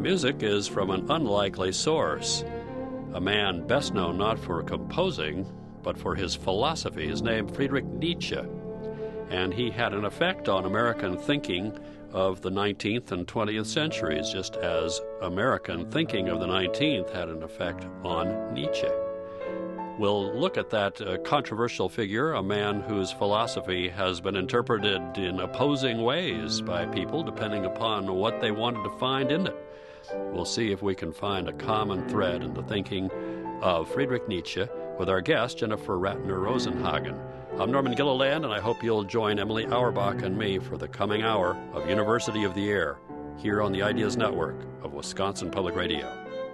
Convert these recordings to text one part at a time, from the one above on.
music is from an unlikely source. A man best known not for composing, but for his philosophy is named Friedrich Nietzsche, and he had an effect on American thinking of the 19th and 20th centuries, just as American thinking of the 19th had an effect on Nietzsche. We'll look at that controversial figure, a man whose philosophy has been interpreted in opposing ways by people depending upon what they wanted to find in it. We'll see if we can find a common thread in the thinking of Friedrich Nietzsche with our guest, Jennifer Ratner Rosenhagen. I'm Norman Gilliland, and I hope you'll join Emily Auerbach and me for the coming hour of University of the Air here on the Ideas Network of Wisconsin Public Radio.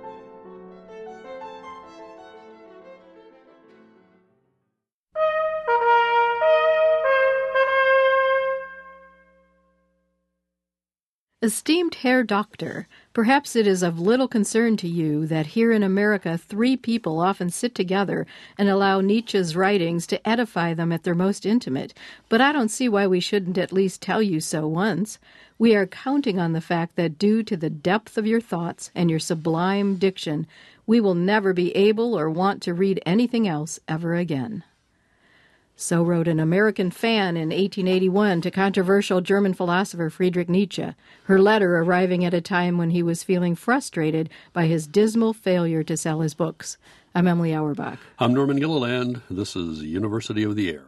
Esteemed Herr Doctor, perhaps it is of little concern to you that here in America 3 people often sit together and allow Nietzsche's writings to edify them at their most intimate, but I don't see why we shouldn't at least tell you so once. We are counting on the fact that due to the depth of your thoughts and your sublime diction, we will never be able or want to read anything else ever again. So wrote an American fan in 1881 to controversial German philosopher Friedrich Nietzsche, her letter arriving at a time when he was feeling frustrated by his dismal failure to sell his books. I'm Emily Auerbach. I'm Norman Gilliland. This is University of the Air.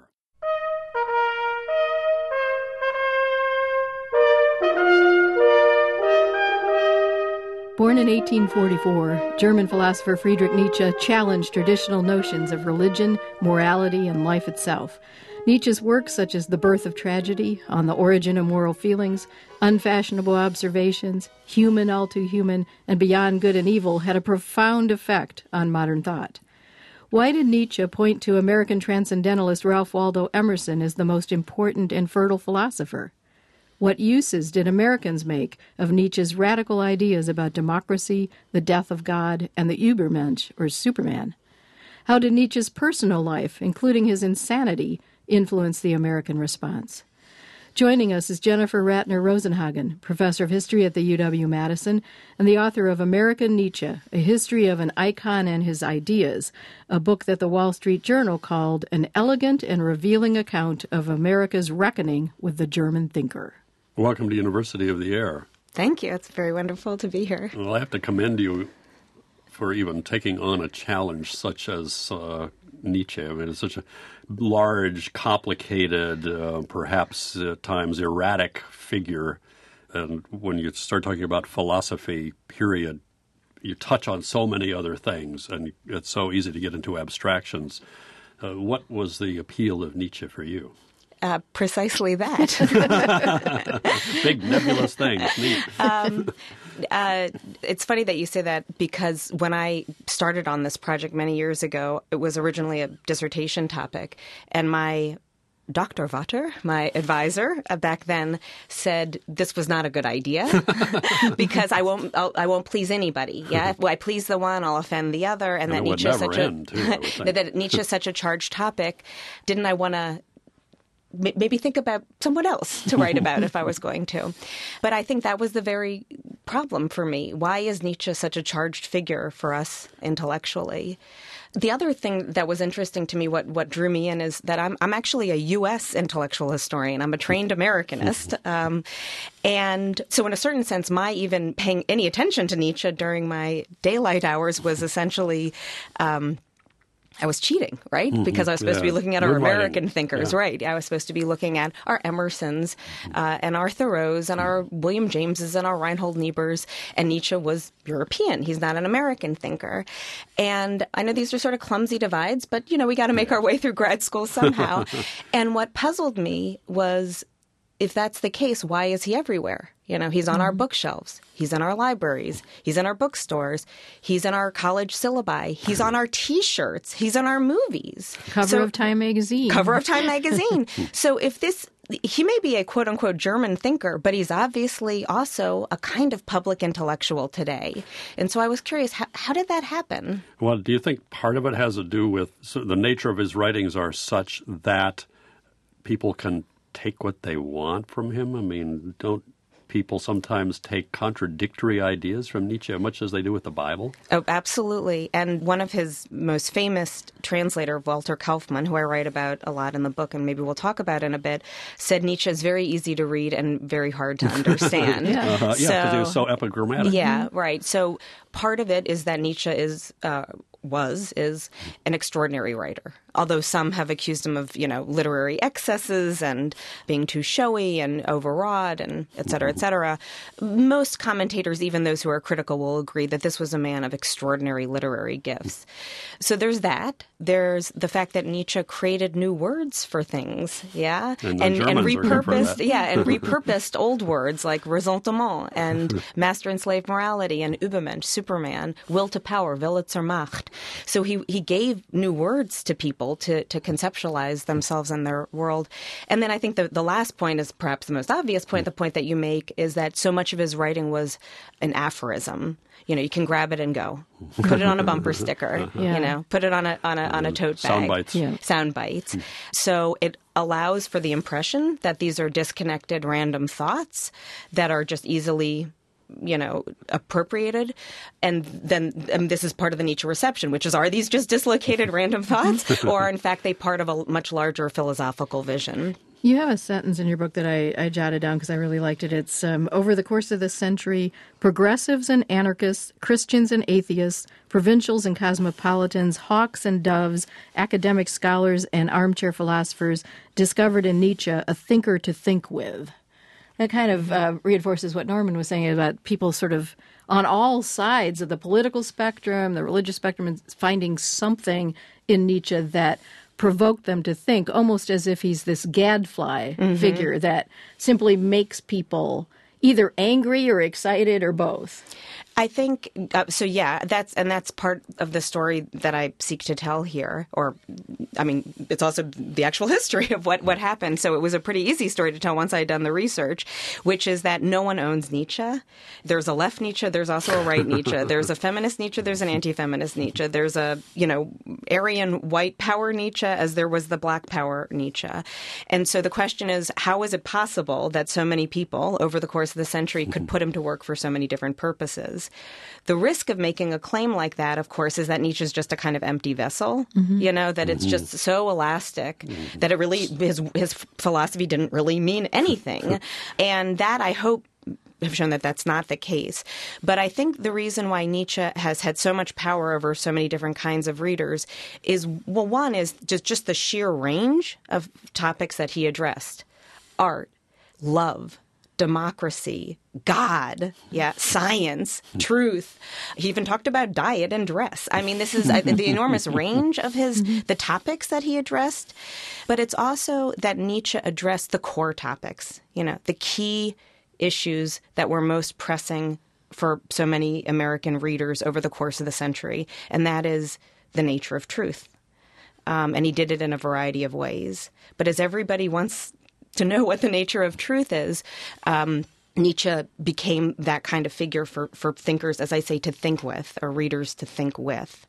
Born in 1844, German philosopher Friedrich Nietzsche challenged traditional notions of religion, morality, and life itself. Nietzsche's works such as The Birth of Tragedy, On the Origin of Moral Feelings, Unfashionable Observations, Human All Too Human, and Beyond Good and Evil had a profound effect on modern thought. Why did Nietzsche point to American transcendentalist Ralph Waldo Emerson as the most important and fertile philosopher? What uses did Americans make of Nietzsche's radical ideas about democracy, the death of God, and the Übermensch, or Superman? How did Nietzsche's personal life, including his insanity, influence the American response? Joining us is Jennifer Ratner Rosenhagen, professor of history at the UW-Madison and the author of American Nietzsche, A History of an Icon and His Ideas, a book that the Wall Street Journal called an elegant and revealing account of America's reckoning with the German thinker. Welcome to University of the Air. Thank you. It's very wonderful to be here. Well, I have to commend you for even taking on a challenge such as Nietzsche. I mean, it's such a large, complicated, perhaps at times erratic figure. And when you start talking about philosophy, period, you touch on so many other things, and it's so easy to get into abstractions. What was the appeal of Nietzsche for you? Precisely that. Big nebulous things. Neat. It's funny that you say that because when I started on this project many years ago, it was originally a dissertation topic, and my Dr. Vater, my advisor back then, said this was not a good idea because I won't please anybody. Yeah, if I please the one, I'll offend the other, and that Nietzsche is such a charged topic. Didn't I want to maybe think about someone else to write about if I was going to? But I think that was the very problem for me. Why is Nietzsche such a charged figure for us intellectually? The other thing that was interesting to me, what drew me in, is that I'm actually a U.S. intellectual historian. I'm a trained Americanist. And so in a certain sense, my even paying any attention to Nietzsche during my daylight hours was essentially I was cheating, right? Because I was supposed to be looking at our American thinkers, right? I was supposed to be looking at our Emersons and our Thoreaus and our William Jameses and our Reinhold Niebers, and Nietzsche was European. He's not an American thinker. And I know these are sort of clumsy divides, but, you know, we got to make our way through grad school somehow. And what puzzled me was, if that's the case, why is he everywhere? You know, he's on our bookshelves. He's in our libraries. He's in our bookstores. He's in our college syllabi. He's on our T-shirts. He's in our movies. Cover of Time magazine. Cover of Time magazine. So if he may be a quote-unquote German thinker, but he's obviously also a kind of public intellectual today. And so I was curious, how did that happen? Well, do you think part of it has to do with the nature of his writings are such that people can take what they want from him? I mean, people sometimes take contradictory ideas from Nietzsche, much as they do with the Bible? Oh, absolutely. And one of his most famous translator, Walter Kaufmann, who I write about a lot in the book, and maybe we'll talk about in a bit, said Nietzsche is very easy to read and very hard to understand. Because he was so epigrammatic. Yeah, right. So part of it is that Nietzsche is an extraordinary writer. Although some have accused him of, literary excesses and being too showy and overwrought and et cetera, et cetera. Most commentators, even those who are critical, will agree that this was a man of extraordinary literary gifts. So there's that. There's the fact that Nietzsche created new words for things, and repurposed old words like ressentiment and master and slave morality and Übermensch, Superman, will to power, Wille zur Macht. So he gave new words to people to conceptualize themselves and their world. And then I think the last point is perhaps the most obvious point. The point that you make is that so much of his writing was an aphorism. You can grab it and go, put it on a bumper sticker, put it on a tote bag. Sound bites. Yeah. Sound bites. So it allows for the impression that these are disconnected random thoughts that are just easily appropriated. And then this is part of the Nietzsche reception, which is, are these just dislocated random thoughts, or in fact they part of a much larger philosophical vision? You have a sentence in your book that I jotted down because I really liked it. It's, over the course of the century, progressives and anarchists, Christians and atheists, provincials and cosmopolitans, hawks and doves, academic scholars and armchair philosophers discovered in Nietzsche a thinker to think with. That kind of reinforces what Norman was saying about people sort of on all sides of the political spectrum, the religious spectrum, and finding something in Nietzsche that provoked them to think, almost as if he's this gadfly figure that simply makes people either angry or excited or both. I think so. Yeah, that's part of the story that I seek to tell here. Or, I mean, it's also the actual history of what happened. So it was a pretty easy story to tell once I had done the research, which is that no one owns Nietzsche. There's a left Nietzsche. There's also a right Nietzsche. There's a feminist Nietzsche. There's an anti-feminist Nietzsche. There's a Aryan white power Nietzsche, as there was the black power Nietzsche. And so the question is, how is it possible that so many people over the course of the century could put him to work for so many different purposes? The risk of making a claim like that, of course, is that Nietzsche is just a kind of empty vessel, that it's just so elastic that it really, his philosophy didn't really mean anything. And that, I hope, have shown that that's not the case. But I think the reason why Nietzsche has had so much power over so many different kinds of readers is, well, one is just the sheer range of topics that he addressed. Art, love, democracy, God, science, truth. He even talked about diet and dress. I mean, this is the enormous range of the topics that he addressed. But it's also that Nietzsche addressed the core topics, the key issues that were most pressing for so many American readers over the course of the century. And that is the nature of truth. And he did it in a variety of ways. But as everybody wants to know what the nature of truth is, Nietzsche became that kind of figure for thinkers, as I say, to think with, or readers to think with.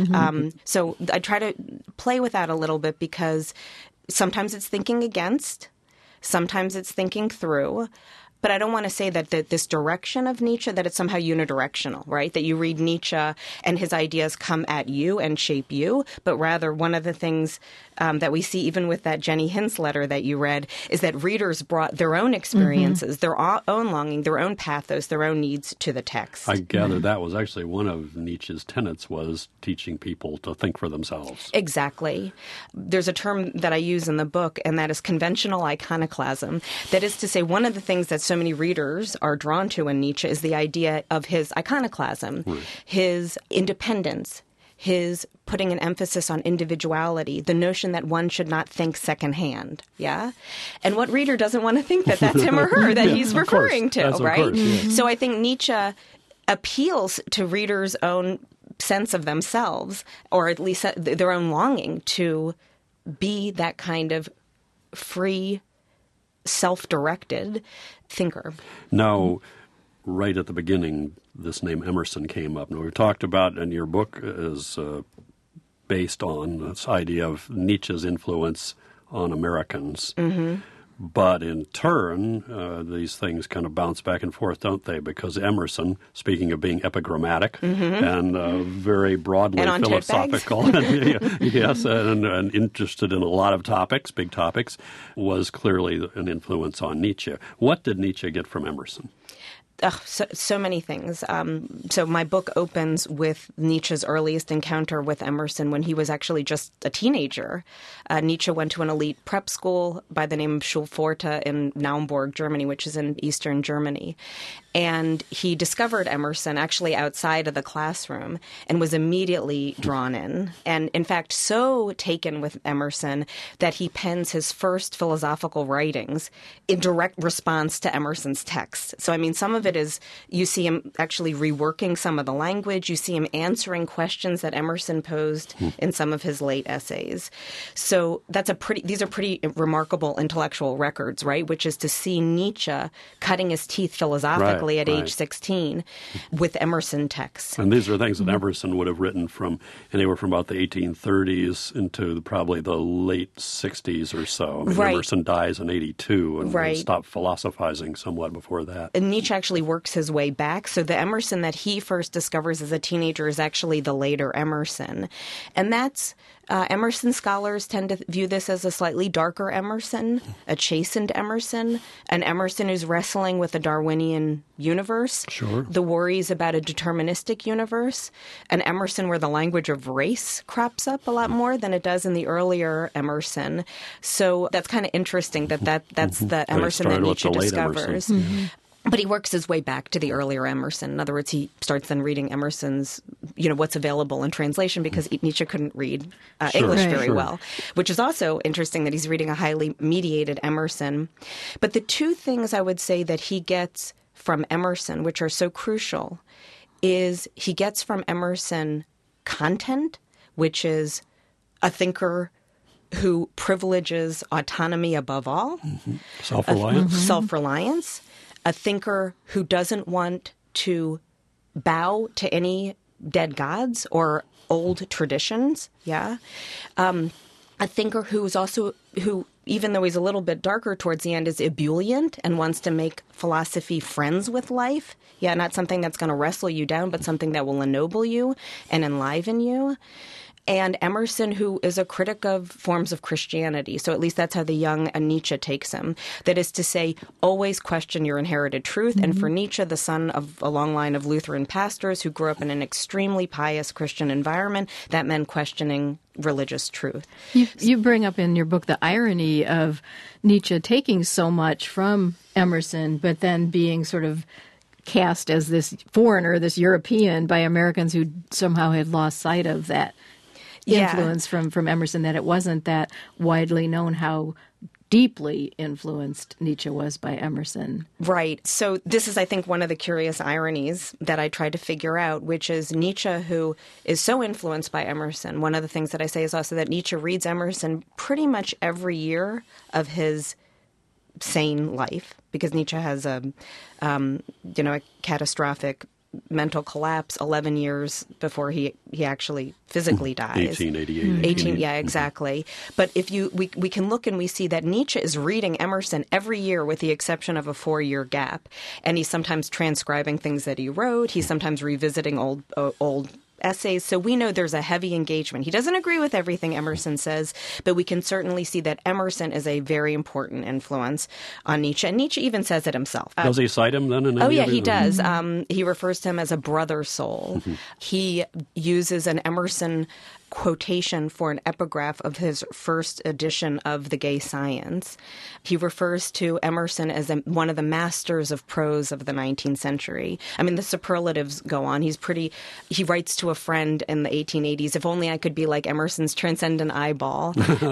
So I try to play with that a little bit because sometimes it's thinking against, sometimes it's thinking through. But I don't want to say that this direction of Nietzsche, that it's somehow unidirectional, right? That you read Nietzsche and his ideas come at you and shape you. But rather, one of the things that we see even with that Jenny Hinz letter that you read is that readers brought their own experiences, their own longing, their own pathos, their own needs to the text. I gather that was actually one of Nietzsche's tenets, was teaching people to think for themselves. Exactly. There's a term that I use in the book, and that is conventional iconoclasm. That is to say, one of the things that so many readers are drawn to in Nietzsche is the idea of his iconoclasm, his independence, his putting an emphasis on individuality, the notion that one should not think secondhand, And what reader doesn't want to think that that's him or her that he's referring to, right? So I think Nietzsche appeals to readers' own sense of themselves, or at least their own longing to be that kind of free, self-directed thinker. Now, right at the beginning, this name Emerson came up. Now, we've talked about, and your book is based on this idea of Nietzsche's influence on Americans. But in turn, these things kind of bounce back and forth, don't they? Because Emerson, speaking of being epigrammatic and very broadly and philosophical, yes, and interested in a lot of topics, big topics, was clearly an influence on Nietzsche. What did Nietzsche get from Emerson? So many things. So my book opens with Nietzsche's earliest encounter with Emerson when he was actually just a teenager. Nietzsche went to an elite prep school by the name of Schulpforta in Naumburg, Germany, which is in eastern Germany. And he discovered Emerson actually outside of the classroom and was immediately drawn in. And in fact, so taken with Emerson that he pens his first philosophical writings in direct response to Emerson's text. So, I mean, some of it is you see him actually reworking some of the language. You see him answering questions that Emerson posed in some of his late essays. So these are pretty remarkable intellectual records, right? Which is to see Nietzsche cutting his teeth philosophically at age 16 with Emerson texts. And these are things that Emerson would have written from anywhere from about the 1830s into probably the late 60s or so. I mean, Emerson dies in 82 and stopped philosophizing somewhat before that. And Nietzsche actually works his way back. So the Emerson that he first discovers as a teenager is actually the later Emerson. And that's Emerson scholars tend to view this as a slightly darker Emerson, a chastened Emerson, an Emerson who's wrestling with a Darwinian universe, the worries about a deterministic universe, an Emerson where the language of race crops up a lot more than it does in the earlier Emerson. So that's kind of interesting that's the Emerson that Nietzsche discovers. But he works his way back to the earlier Emerson. In other words, he starts then reading Emerson's, what's available in translation because Nietzsche couldn't read English very well, which is also interesting that he's reading a highly mediated Emerson. But the two things I would say that he gets from Emerson, which are so crucial, is he gets from Emerson content, which is a thinker who privileges autonomy above all. Self-reliance. Self-reliance. A thinker who doesn't want to bow to any dead gods or old traditions. A thinker who, even though he's a little bit darker towards the end, is ebullient and wants to make philosophy friends with life. Not something that's going to wrestle you down, but something that will ennoble you and enliven you. And Emerson, who is a critic of forms of Christianity. So at least that's how the young Nietzsche takes him. That is to say, always question your inherited truth. And for Nietzsche, the son of a long line of Lutheran pastors who grew up in an extremely pious Christian environment, that meant questioning religious truth. You bring up in your book the irony of Nietzsche taking so much from Emerson, but then being sort of cast as this foreigner, this European, by Americans who somehow had lost sight of that influence from Emerson, that it wasn't that widely known how deeply influenced Nietzsche was by Emerson. Right. So this is, I think, one of the curious ironies that I try to figure out, which is Nietzsche, who is so influenced by Emerson. One of the things that I say is also that Nietzsche reads Emerson pretty much every year of his sane life, because Nietzsche has a catastrophic mental collapse 11 years before he actually physically dies. 1888. Yeah, exactly. But if we can look and we see that Nietzsche is reading Emerson every year with the exception of a 4-year gap. And he's sometimes transcribing things that he wrote. He's sometimes revisiting old essays. So we know there's a heavy engagement. He doesn't agree with everything Emerson says, but we can certainly see that Emerson is a very important influence on Nietzsche. And Nietzsche even says it himself. Does he cite him then? He does. He refers to him as a brother soul. He uses an Emerson quotation for an epigraph of his first edition of The Gay Science. He refers to Emerson as one of the masters of prose of the 19th century. I mean, the superlatives go on. He writes to a friend in the 1880s, if only I could be like Emerson's transcendent eyeball,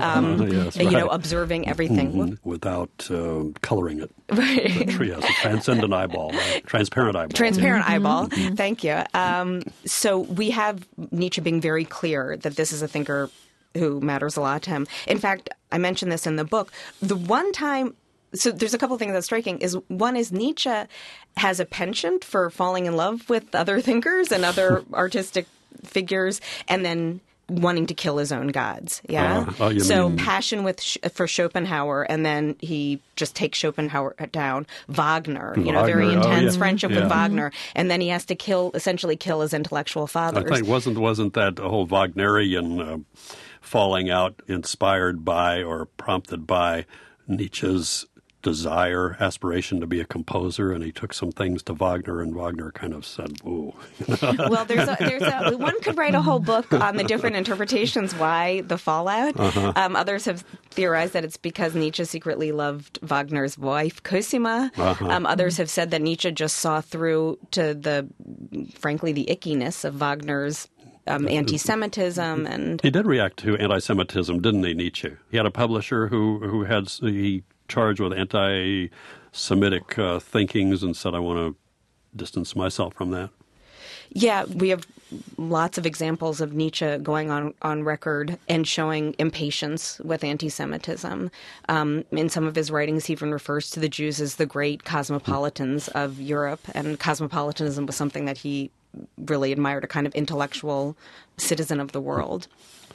observing everything. Without coloring it. Right. Yes, a transcendent eyeball, transparent eyeball. Transparent eyeball. Thank you. So we have Nietzsche being very clear that this is a thinker who matters a lot to him. In fact, I mentioned this in the book. The one time, so there's a couple of things that's striking. One is Nietzsche has a penchant for falling in love with other thinkers and other artistic figures, and then wanting to kill his own gods. Yeah. Passion for Schopenhauer, and then he just takes Schopenhauer down. Wagner, very intense friendship with Wagner, and then he has to essentially kill his intellectual fathers. I think wasn't that whole Wagnerian falling out inspired by or prompted by Nietzsche's aspiration to be a composer, and he took some things to Wagner, and Wagner kind of said, "Ooh." Well, one could write a whole book on the different interpretations why the fallout. Others have theorized that it's because Nietzsche secretly loved Wagner's wife Cosima. Others have said that Nietzsche just saw through to frankly, the ickiness of Wagner's anti-Semitism, and he did react to anti-Semitism, didn't he, Nietzsche? He had a publisher who had he charged with anti-Semitic thinkings and said, I want to distance myself from that. Yeah, we have lots of examples of Nietzsche going on record and showing impatience with anti-Semitism. In some of his writings, he even refers to the Jews as the great cosmopolitans of Europe, and cosmopolitanism was something that he really admired, a kind of intellectual citizen of the world.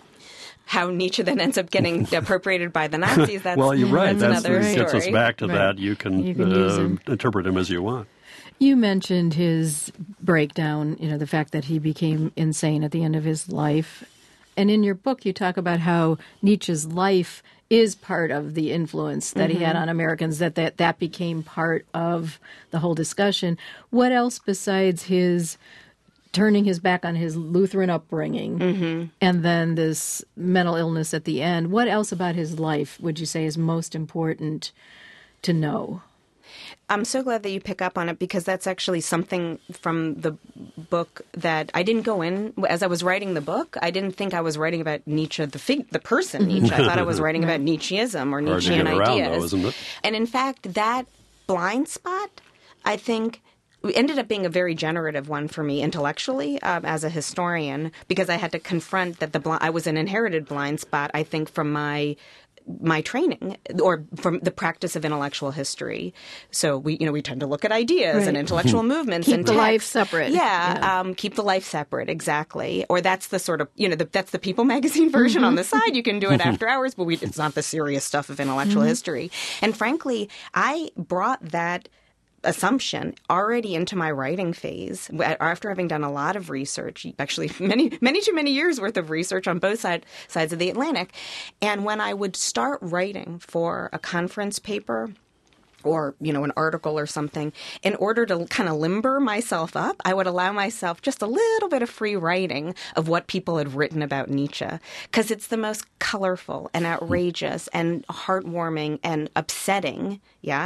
How Nietzsche then ends up getting appropriated by the Nazis, well, you're right. That's another story. Gets us back to that. You can interpret him as you want. You mentioned his breakdown, the fact that he became insane at the end of his life. And in your book, you talk about how Nietzsche's life is part of the influence that he had on Americans, that became part of the whole discussion. What else besides his turning his back on his Lutheran upbringing and then this mental illness at the end, what else about his life would you say is most important to know? I'm so glad that you pick up on it, because that's actually something from the book that I didn't go in. As I was writing the book, I didn't think I was writing about Nietzsche, the person Nietzsche. I thought I was writing about Nietzscheism or Nietzschean ideas. Though, and in fact, that blind spot, I think, ended up being a very generative one for me intellectually as a historian, because I had to confront that I was an inherited blind spot, I think, from my training or from the practice of intellectual history. So we tend to look at ideas and intellectual movements keep and the text. Life separate. Keep the life separate, exactly. Or that's the sort of that's the People magazine version on the side. You can do it after hours, but it's not the serious stuff of intellectual history. And frankly, I brought that assumption already into my writing phase after having done a lot of research, actually many too many years worth of research on both sides of the Atlantic. And when I would start writing for a conference paper or, an article or something, in order to kind of limber myself up, I would allow myself just a little bit of free writing of what people had written about Nietzsche, because it's the most colorful and outrageous and heartwarming and upsetting,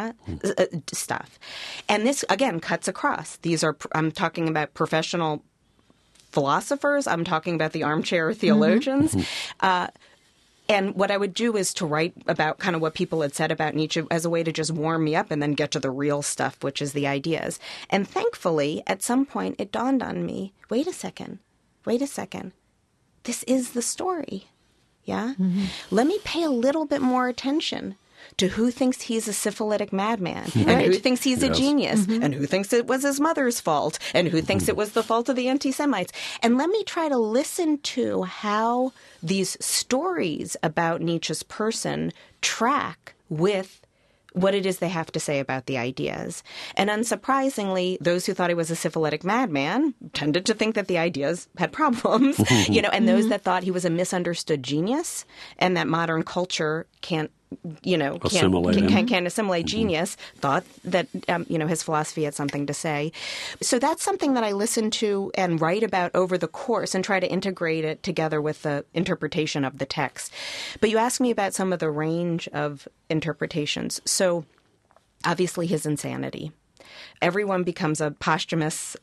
stuff. And this, again, cuts across. I'm talking about professional philosophers. I'm talking about the armchair theologians. And what I would do is to write about kind of what people had said about Nietzsche as a way to just warm me up and then get to the real stuff, which is the ideas. And thankfully, at some point, it dawned on me, wait a second. This is the story. Yeah? Let me pay a little bit more attention to who thinks he's a syphilitic madman, and who thinks he's a genius, and who thinks it was his mother's fault, and who thinks it was the fault of the anti-Semites. And let me try to listen to how these stories about Nietzsche's person track with what it is they have to say about the ideas. And unsurprisingly, those who thought he was a syphilitic madman tended to think that the ideas had problems, and those that thought he was a misunderstood genius and that modern culture can't assimilate genius, thought that, his philosophy had something to say. So that's something that I listen to and write about over the course and try to integrate it together with the interpretation of the text. But you asked me about some of the range of interpretations. So obviously his insanity. Everyone becomes a posthumous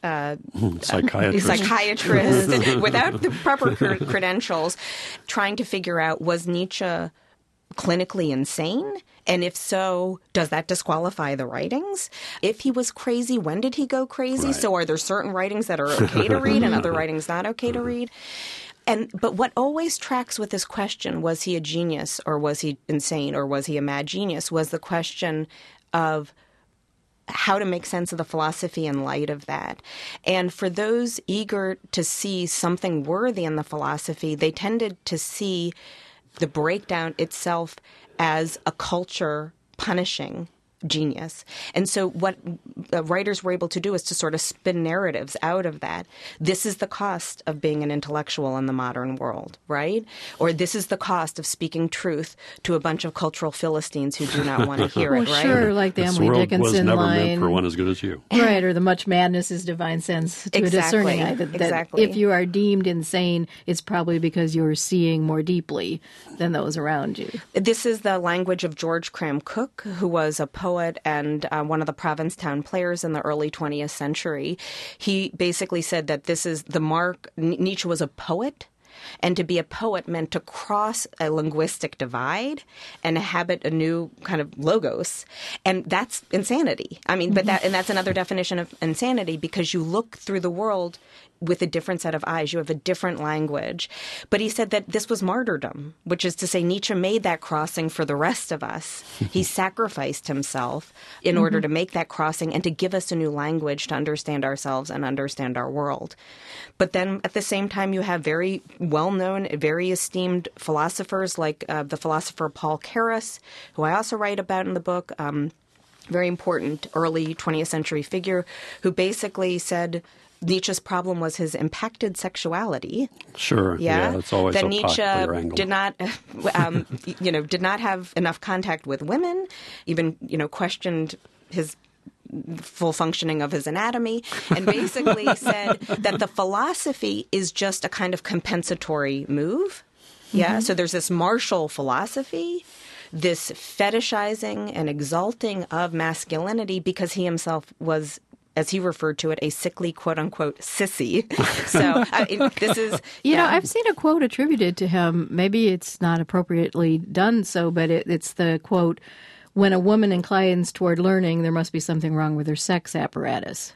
psychiatrist without the proper credentials, trying to figure out, was Nietzsche clinically insane? And if so, does that disqualify the writings? If he was crazy, when did he go crazy? Right. So are there certain writings that are okay to read and other writings not okay to read? But what always tracks with this question, was he a genius or was he insane or was he a mad genius, was the question of how to make sense of the philosophy in light of that. And for those eager to see something worthy in the philosophy, they tended to see the breakdown itself as a culture punishing genius. And so what writers were able to do is to sort of spin narratives out of that. This is the cost of being an intellectual in the modern world, right? Or this is the cost of speaking truth to a bunch of cultural Philistines who do not want to hear it, right? Sure, like the Emily Dickinson was never line. meant for one as good as you. Right, or the much madness is divine sense to a discerning eye. That if you are deemed insane, it's probably because you're seeing more deeply than those around you. This is the language of George Cram Cook, who was a poet and one of the Provincetown players in the early 20th century. He basically said that this is the mark. Nietzsche was a poet. And to be a poet meant to cross a linguistic divide and inhabit a new kind of logos. And that's insanity. I mean, but that's another definition of insanity, because you look through the world with a different set of eyes. You have a different language. But he said that this was martyrdom, which is to say Nietzsche made that crossing for the rest of us. He sacrificed himself in order to make that crossing and to give us a new language to understand ourselves and understand our world. But then at the same time, you have very well-known, very esteemed philosophers like the philosopher Paul Carus, who I also write about in the book, very important early 20th century figure, who basically said Nietzsche's problem was his impacted sexuality. Sure, yeah, it's always that a Nietzsche popular angle. did not, did not have enough contact with women, even, questioned his full functioning of his anatomy, and basically said that the philosophy is just a kind of compensatory move. Yeah, so there's this martial philosophy, this fetishizing and exalting of masculinity, because he himself was, as he referred to it, a sickly, quote-unquote, sissy. So this is... I've seen a quote attributed to him. Maybe it's not appropriately done so, but it's the quote, "When a woman inclines toward learning, there must be something wrong with her sex apparatus."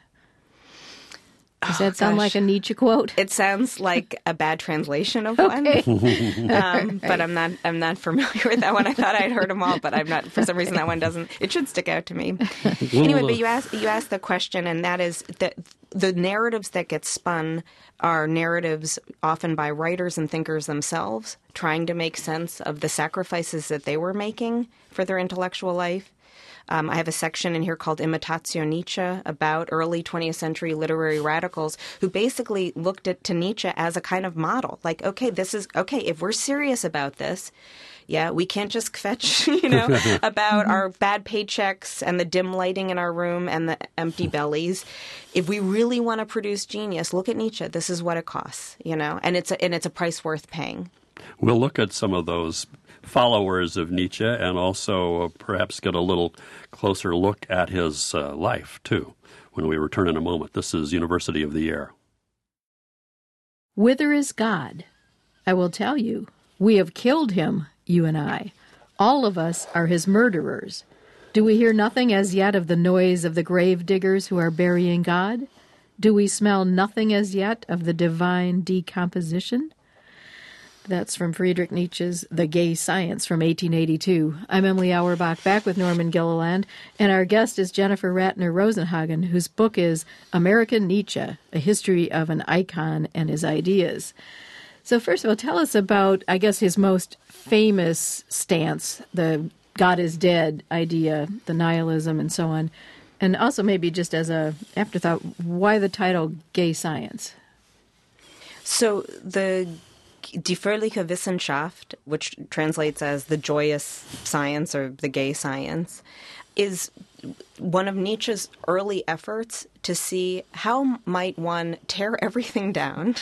Does that sound like a Nietzsche quote? It sounds like a bad translation of one. But I'm not familiar with that one. I thought I'd heard them all, but I'm not. For some reason, that one doesn't. It should stick out to me. Anyway, but you asked the question, and that is that the narratives that get spun are narratives often by writers and thinkers themselves, trying to make sense of the sacrifices that they were making for their intellectual life. I have a section in here called Imitatio Nietzsche about early 20th century literary radicals who basically looked to Nietzsche as a kind of model. Like, if we're serious about this, we can't just kvetch, about our bad paychecks and the dim lighting in our room and the empty bellies. If we really want to produce genius, look at Nietzsche. This is what it costs, and it's a price worth paying. We'll look at some of those followers of Nietzsche and also perhaps get a little closer look at his life, too, when we return in a moment. This is University of the Air. Whither is God? I will tell you. We have killed him, you and I. All of us are his murderers. Do we hear nothing as yet of the noise of the grave diggers who are burying God? Do we smell nothing as yet of the divine decomposition? That's from Friedrich Nietzsche's The Gay Science from 1882. I'm Emily Auerbach, back with Norman Gilliland, and our guest is Jennifer Ratner Rosenhagen, whose book is American Nietzsche, A History of an Icon and His Ideas. So first of all, tell us about, I guess, his most famous stance, the God is dead idea, the nihilism and so on. And also maybe just as a afterthought, why the title Gay Science? So the Die fröhliche Wissenschaft, which translates as the joyous science or the gay science, is one of Nietzsche's early efforts to see how might one tear everything down,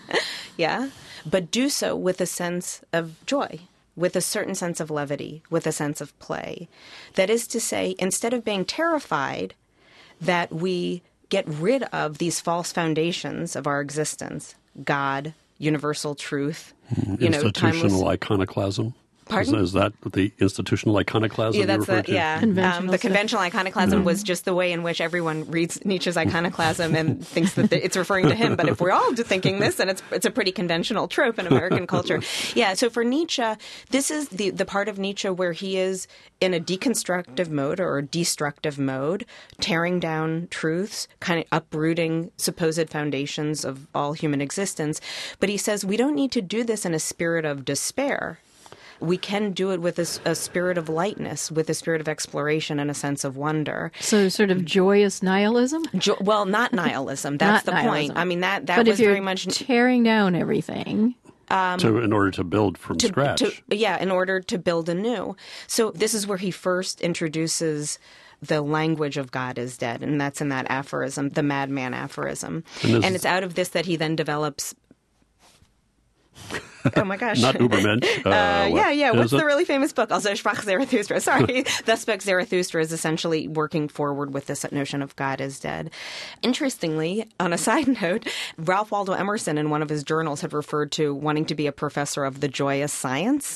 but do so with a sense of joy, with a certain sense of levity, with a sense of play. That is to say, instead of being terrified that we get rid of these false foundations of our existence, God, universal truth, institutional timeless iconoclasm. Pardon? Is that the institutional iconoclasm Yeah, that's you referred to? Conventional the stuff. conventional iconoclasm was just the way in which everyone reads Nietzsche's iconoclasm and thinks that it's referring to him. But if we're all thinking this, then it's a pretty conventional trope in American culture. Yeah, so for Nietzsche, this is the part of Nietzsche where he is in a deconstructive mode or a destructive mode, tearing down truths, kind of uprooting supposed foundations of all human existence. But he says we don't need to do this in a spirit of despair. We can do it with a spirit of lightness, with a spirit of exploration and a sense of wonder. So sort of joyous nihilism? Well, not nihilism. That's Not the nihilism. point. I mean, that But was if you're very much tearing down everything. In order to build from scratch. in order to build anew. So this is where he first introduces the language of God is dead, and that's in that aphorism, the madman aphorism. And it's out of this that he then develops. Oh my gosh. Not Übermensch. What's the really famous book? Also, Sprach Zarathustra. Sorry. Thus Spoke Zarathustra is essentially working forward with this notion of God is dead. Interestingly, on a side note, Ralph Waldo Emerson in one of his journals had referred to wanting to be a professor of the joyous science.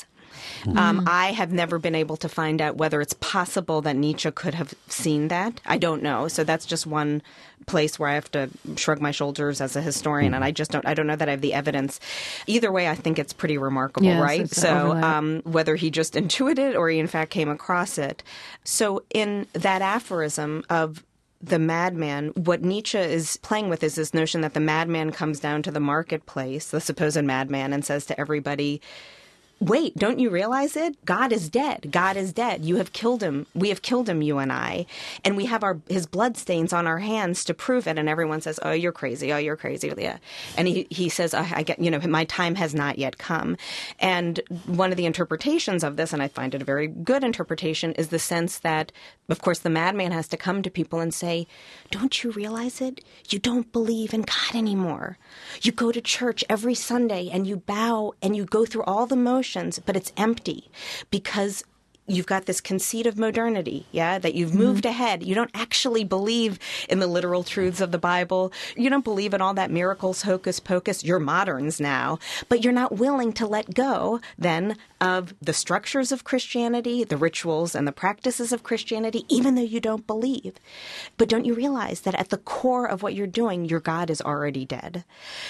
I have never been able to find out whether it's possible that Nietzsche could have seen that. I don't know. So that's just one place where I have to shrug my shoulders as a historian, and I don't know that I have the evidence. Either way, I think it's pretty remarkable, Yes, right? it's So whether he just intuited or he in fact came across it. So in that aphorism of the madman, what Nietzsche is playing with is this notion that the madman comes down to the marketplace, the supposed madman, and says to everybody, wait, don't you realize it? God is dead. God is dead. You have killed him. We have killed him, you and I. And we have his bloodstains on our hands to prove it. And everyone says, oh, you're crazy. Oh, you're crazy. Yeah. And he says, I get, my time has not yet come. And one of the interpretations of this, and I find it a very good interpretation, is the sense that, of course, the madman has to come to people and say, don't you realize it? You don't believe in God anymore. You go to church every Sunday and you bow and you go through all the motions, but it's empty because you've got this conceit of modernity, that you've moved ahead. You don't actually believe in the literal truths of the Bible. You don't believe in all that miracles, hocus pocus. You're moderns now, but you're not willing to let go then of the structures of Christianity, the rituals and the practices of Christianity, even though you don't believe. But don't you realize that at the core of what you're doing, your God is already dead?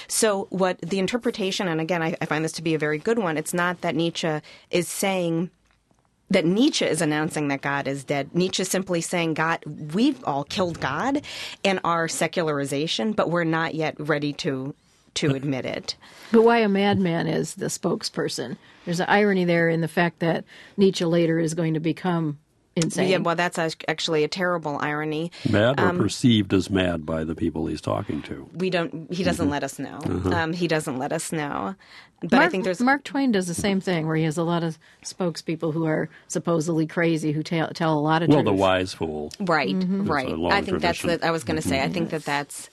So what the interpretation, and again, I find this to be a very good one, it's not that Nietzsche is saying that Nietzsche is announcing that God is dead. Nietzsche is simply saying, God, we've all killed God in our secularization, but we're not yet ready to admit it. But why a madman is the spokesperson? There's an irony there in the fact that Nietzsche later is going to become insane. Yeah, well, that's actually a terrible irony. Mad or perceived as mad by the people he's talking to. He doesn't let us know. He doesn't let us know. But I think there's Mark Twain does the same thing, where he has a lot of spokespeople who are supposedly crazy, who tell a lot of truth. Well, the wise fool. Right. That's a long I think tradition. that's I was going to say. I think that's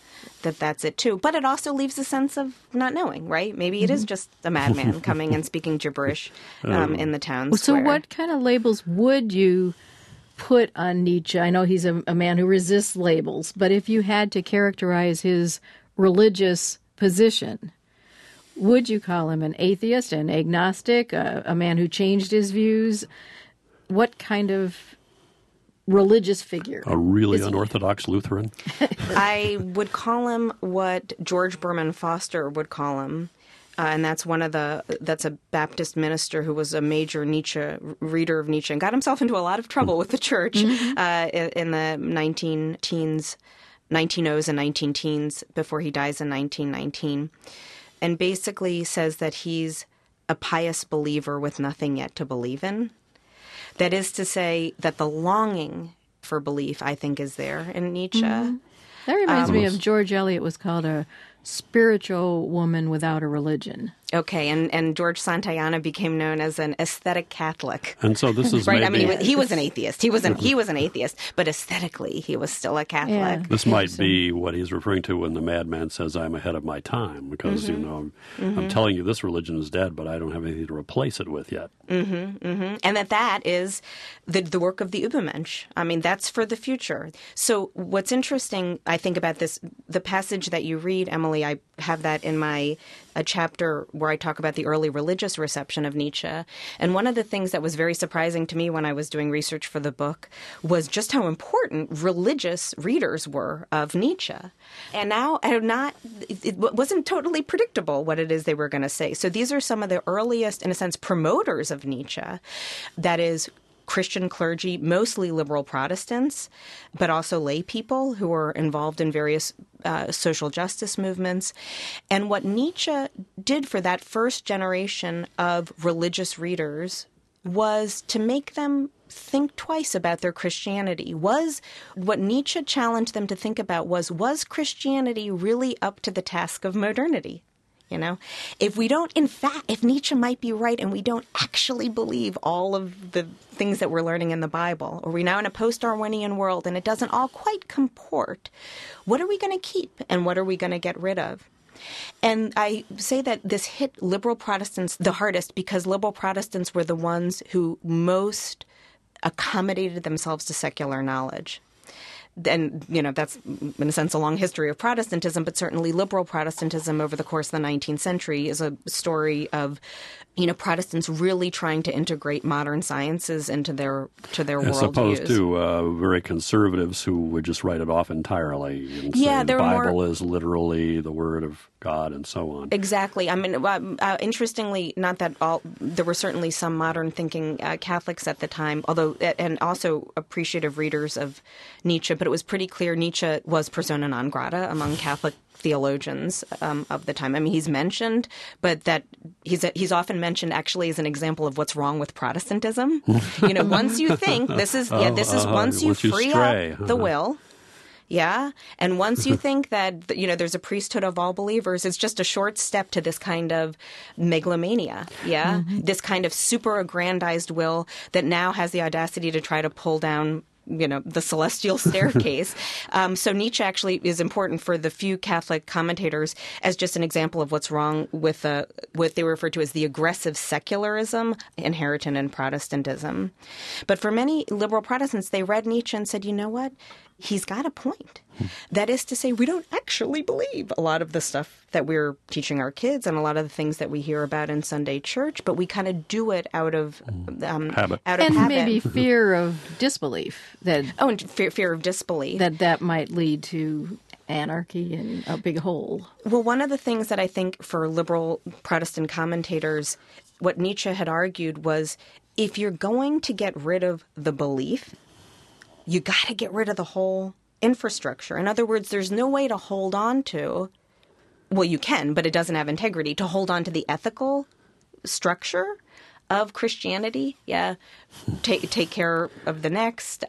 it too. But it also leaves a sense of not knowing, right? Maybe it is just a madman coming and speaking gibberish in the town So square. what kind of labels would you put on Nietzsche? I know he's a man who resists labels, but if you had to characterize his religious position, would you call him an atheist, an agnostic, a man who changed his views? What kind of religious figure? A really unorthodox Lutheran? I would call him what George Berman Foster would call him. And that's that's a Baptist minister who was a major Nietzsche reader of Nietzsche and got himself into a lot of trouble with the church in the 1900s and 19-teens before he dies in 1919. And basically says that he's a pious believer with nothing yet to believe in. That is to say that the longing for belief, I think, is there in Nietzsche. That reminds me of George Eliot was called a spiritual woman without a religion. Okay, and George Santayana became known as an aesthetic Catholic. And so this is right. maybe... I mean, he was an atheist. He was an atheist, but aesthetically, he was still a Catholic. Yeah. This might be what he's referring to when the madman says, I'm ahead of my time, because, I'm telling you this religion is dead, but I don't have anything to replace it with yet. And that is the work of the Übermensch. I mean, that's for the future. So what's interesting, I think, about this, the passage that you read, Emily, I have that in my a chapter where I talk about the early religious reception of Nietzsche. And one of the things that was very surprising to me when I was doing research for the book was just how important religious readers were of Nietzsche. And now it wasn't totally predictable what it is they were going to say. So these are some of the earliest, in a sense, promoters of Nietzsche. That is, Christian clergy, mostly liberal Protestants, but also lay people who were involved in various social justice movements. And what Nietzsche did for that first generation of religious readers was to make them think twice about their Christianity. What Nietzsche challenged them to think about was Christianity really up to the task of modernity? You know, if Nietzsche might be right and we don't actually believe all of the things that we're learning in the Bible, or we're now in a post-Darwinian world and it doesn't all quite comport, what are we going to keep and what are we going to get rid of? And I say that this hit liberal Protestants the hardest because liberal Protestants were the ones who most accommodated themselves to secular knowledge. And, you know, that's, in a sense, a long history of Protestantism, but certainly liberal Protestantism over the course of the 19th century is a story of, you know, Protestants really trying to integrate modern sciences into their worldviews. As opposed to very conservatives who would just write it off entirely and say the Bible is literally the Word of God and so on. Exactly. I mean, interestingly, not that there were certainly some modern thinking Catholics at the time, although, and also appreciative readers of Nietzsche, but it was pretty clear Nietzsche was persona non grata among Catholic theologians of the time. I mean, he's mentioned, but that he's often mentioned actually as an example of what's wrong with Protestantism. You know, once you think once you free up the will. Yeah. And once you think that, you know, there's a priesthood of all believers, it's just a short step to this kind of megalomania. Yeah. Mm-hmm. This kind of super aggrandized will that now has the audacity to try to pull down, you know, the celestial staircase. So Nietzsche actually is important for the few Catholic commentators as just an example of what's wrong with what they refer to as the aggressive secularism inherent in Protestantism. But for many liberal Protestants, they read Nietzsche and said, you know what? He's got a point. That is to say, we don't actually believe a lot of the stuff that we're teaching our kids and a lot of the things that we hear about in Sunday church, but we kind of do it out of habit. And maybe fear of disbelief. And fear of disbelief. That might lead to anarchy and a big hole. Well, one of the things that I think for liberal Protestant commentators, what Nietzsche had argued was if you're going to get rid of the belief, you got to get rid of the whole infrastructure. In other words, there's no way to hold on to, well, you can, but it doesn't have integrity, to hold on to the ethical structure of Christianity. Yeah. Take care of the next,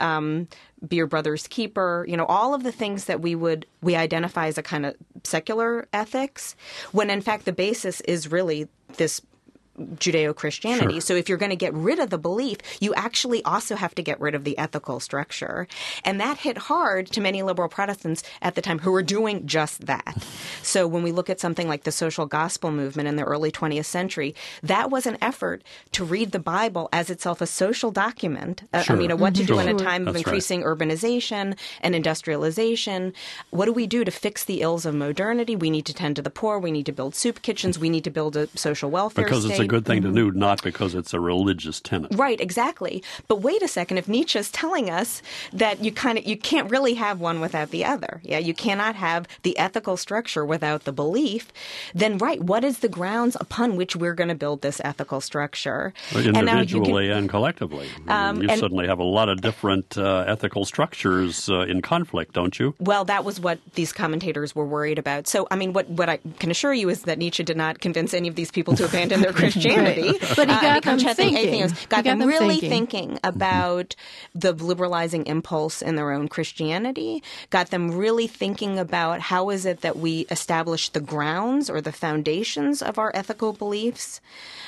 be your brother's keeper, you know, all of the things that we identify as a kind of secular ethics, when in fact the basis is really this Judeo-Christianity. Sure. So if you're going to get rid of the belief, you actually also have to get rid of the ethical structure. And that hit hard to many liberal Protestants at the time who were doing just that. So when we look at something like the social gospel movement in the early 20th century, that was an effort to read the Bible as itself a social document. Sure. What to do in a time of increasing urbanization and industrialization. What do we do to fix the ills of modernity? We need to tend to the poor. We need to build soup kitchens. We need to build a social welfare state. It's a good thing to do, not because it's a religious tenet. Right, exactly. But wait a second, if Nietzsche's telling us that you can't really have one without the other, yeah, you cannot have the ethical structure without the belief, then right, what is the grounds upon which we're going to build this ethical structure? Individually and collectively. You suddenly have a lot of different ethical structures in conflict, don't you? Well, that was what these commentators were worried about. So, I mean, what I can assure you is that Nietzsche did not convince any of these people to abandon their Christianity. But he got them thinking. Got them really thinking about the liberalizing impulse in their own Christianity, got them really thinking about how is it that we establish the grounds or the foundations of our ethical beliefs.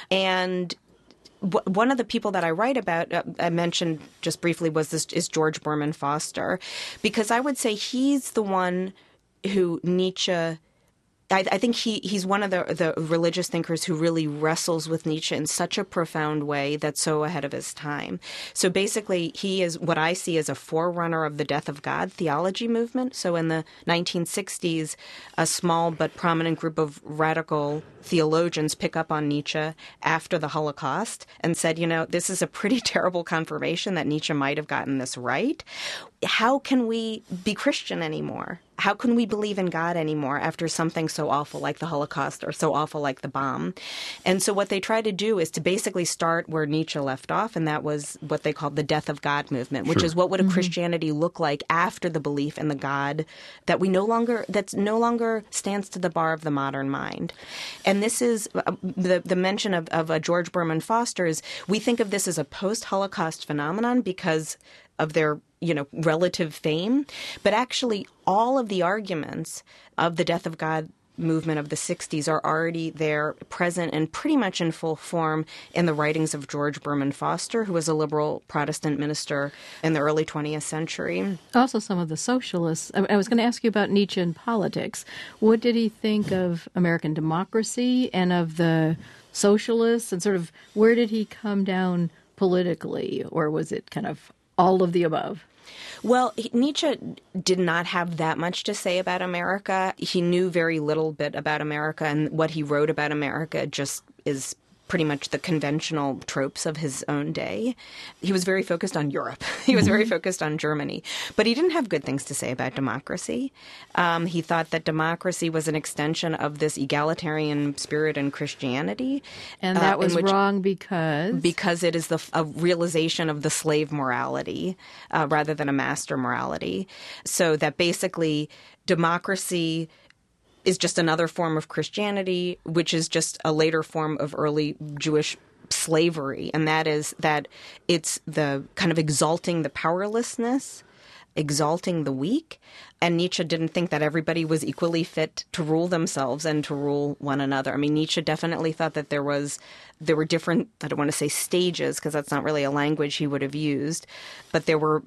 And one of the people that I write about, I mentioned just briefly, is George Berman Foster, because I would say he's the one who Nietzsche I think he's one of the religious thinkers who really wrestles with Nietzsche in such a profound way that's so ahead of his time. So basically, he is what I see as a forerunner of the death of God theology movement. So in the 1960s, a small but prominent group of radical theologians pick up on Nietzsche after the Holocaust and said, this is a pretty terrible confirmation that Nietzsche might have gotten this right. How can we be Christian anymore? How can we believe in God anymore after something so awful like the Holocaust or so awful like the bomb? And so what they try to do is to basically start where Nietzsche left off, and that was what they called the death of God movement, which is what would a Christianity look like after the belief in the God that that's no longer stands to the bar of the modern mind. And this is the mention of George Berman Foster is we think of this as a post-Holocaust phenomenon because of their relative fame, but actually all of the arguments of the death of God movement of the 60s are already there, present and pretty much in full form in the writings of George Berman Foster, who was a liberal Protestant minister in the early 20th century. Also some of the socialists. I was going to ask you about Nietzsche in politics. What did he think of American democracy and of the socialists, and sort of where did he come down politically, or was it kind of all of the above? Well, Nietzsche did not have that much to say about America. He knew very little bit about America, and what he wrote about America just is pretty much the conventional tropes of his own day. He was very focused on Europe. He was very focused on Germany. But he didn't have good things to say about democracy. He thought that democracy was an extension of this egalitarian spirit in Christianity. And that was wrong because? Because it is a realization of the slave morality rather than a master morality. So that basically democracy is just another form of Christianity, which is just a later form of early Jewish slavery. And that is that it's the kind of exalting the powerlessness, exalting the weak. And Nietzsche didn't think that everybody was equally fit to rule themselves and to rule one another. I mean, Nietzsche definitely thought that there were different, I don't want to say stages, because that's not really a language he would have used, but there were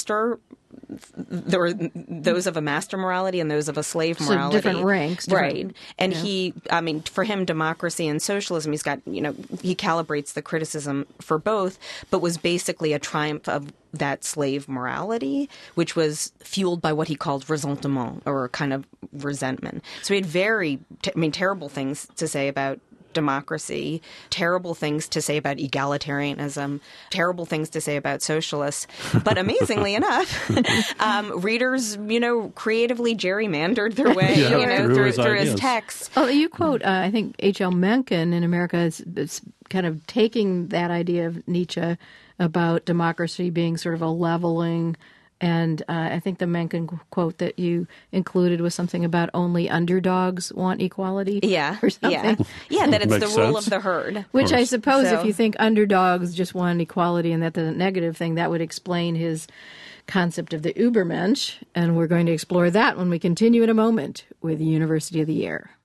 those of a master morality and those of a slave morality. So different ranks. Right. And for him, democracy and socialism, he calibrates the criticism for both, but was basically a triumph of that slave morality, which was fueled by what he called ressentiment, or kind of resentment. So he had very terrible things to say about democracy, terrible things to say about egalitarianism, terrible things to say about socialists. But amazingly enough, readers, creatively gerrymandered their way, through his texts. Oh, you quote, I think H.L. Mencken in America is kind of taking that idea of Nietzsche about democracy being sort of a leveling. And I think the Mencken quote that you included was something about only underdogs want equality. Yeah, or something. Yeah, that it's the Makes rule sense. of the herd. Which I suppose if you think underdogs just want equality and that's a negative thing, that would explain his concept of the Übermensch. And we're going to explore that when we continue in a moment with the University of the Air.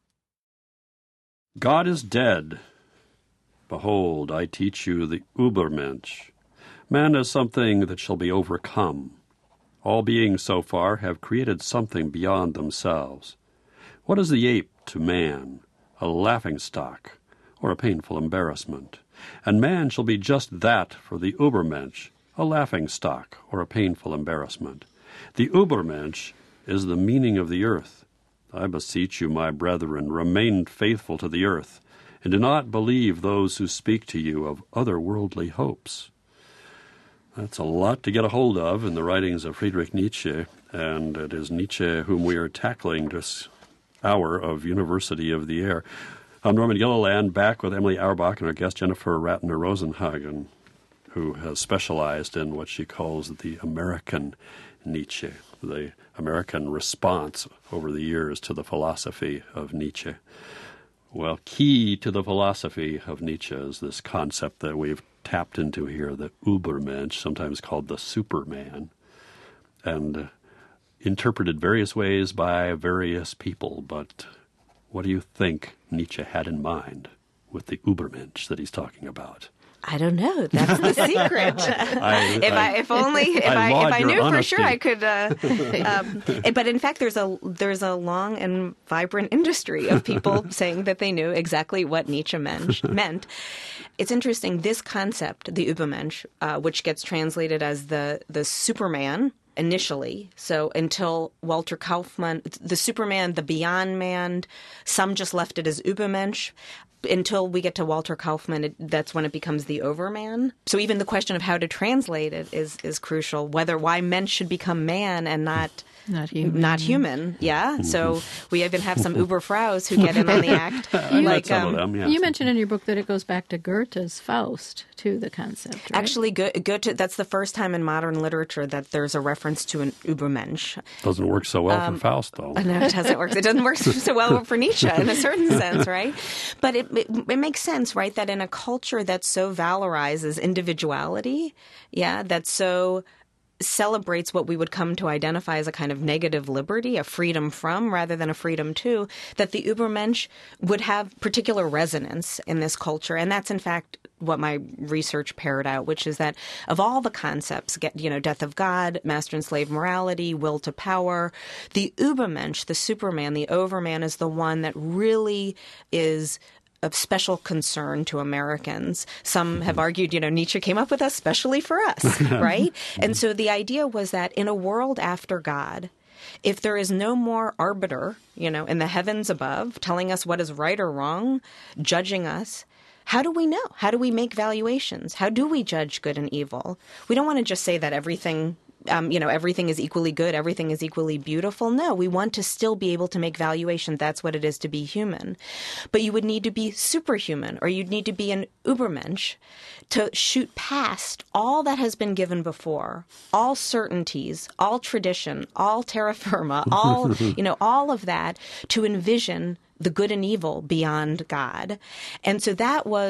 God is dead. Behold, I teach you the Übermensch. Man is something that shall be overcome. All beings so far have created something beyond themselves. What is the ape to man? A laughingstock, or a painful embarrassment. And man shall be just that for the Übermensch, a laughingstock, or a painful embarrassment. The Übermensch is the meaning of the earth. I beseech you, my brethren, remain faithful to the earth, and do not believe those who speak to you of otherworldly hopes. That's a lot to get a hold of in the writings of Friedrich Nietzsche, and it is Nietzsche whom we are tackling this hour of University of the Air. I'm Norman Gilliland, back with Emily Auerbach and our guest Jennifer Ratner-Rosenhagen, who has specialized in what she calls the American Nietzsche, the American response over the years to the philosophy of Nietzsche. Well, key to the philosophy of Nietzsche is this concept that we've tapped into here, the Übermensch, sometimes called the Superman, and interpreted various ways by various people. But what do you think Nietzsche had in mind with the Übermensch that he's talking about? I don't know. That's the secret. If I knew for sure, I could. But in fact, there's a long and vibrant industry of people saying that they knew exactly what Nietzsche meant. It's interesting. This concept, the Übermensch, which gets translated as the Superman initially. So until Walter Kaufmann, the Superman, the Beyond Man, some just left it as Übermensch. Until we get to Walter Kaufmann, that's when it becomes the Overman. So even the question of how to translate it is crucial. Why men should become man and not human. Yeah. Mm-hmm. So we even have some Uberfraus who get in on the act. You mentioned in your book that it goes back to Goethe's Faust, to the concept. Right? Actually, Goethe, that's the first time in modern literature that there's a reference to an Übermensch. Doesn't work so well for Faust, though. No, it doesn't work. It doesn't work so well for Nietzsche in a certain sense, right? But it makes sense, right, that in a culture that so valorizes individuality, that so celebrates what we would come to identify as a kind of negative liberty, a freedom from rather than a freedom to, that the Übermensch would have particular resonance in this culture. And that's, in fact, what my research paired out, which is that of all the concepts, death of God, master and slave morality, will to power, the Übermensch, the Superman, the Overman, is the one that really is of special concern to Americans. Some have argued, Nietzsche came up with us specially for us, right? And so the idea was that in a world after God, if there is no more arbiter, in the heavens above, telling us what is right or wrong, judging us, how do we know? How do we make valuations? How do we judge good and evil? We don't want to just say that everything is equally good, everything is equally beautiful. No, we want to still be able to make valuations. That's what it is to be human. But you would need to be superhuman, or you'd need to be an Übermensch to shoot past all that has been given before, all certainties, all tradition, all terra firma, all, all of that, to envision the good and evil beyond God. And so